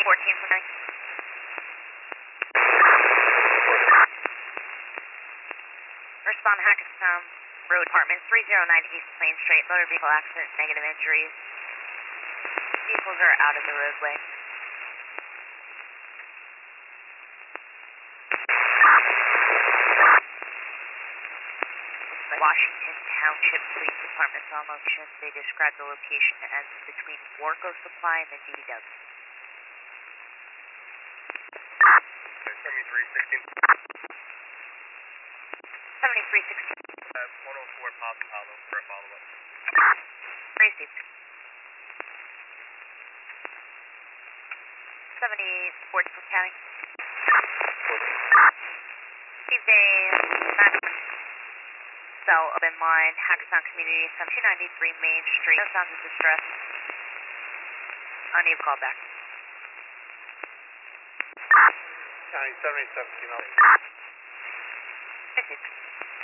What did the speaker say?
14 for 9. Respond Hackettstown Road Apartment 309 East Plain Street. Motor vehicle accident, negative injuries. Vehicles are out of the roadway. Washington Township Police Department's on location. They describe the location as between Warco Supply and the DW. 7316. 7316. 104 Palo Palo for a follow-up. Received. 70 Fort Cook County. Received a cell up in line, Hackettstown Community, 7293 Main Street. No sounds of distress. I need a call back. County 7017. Received.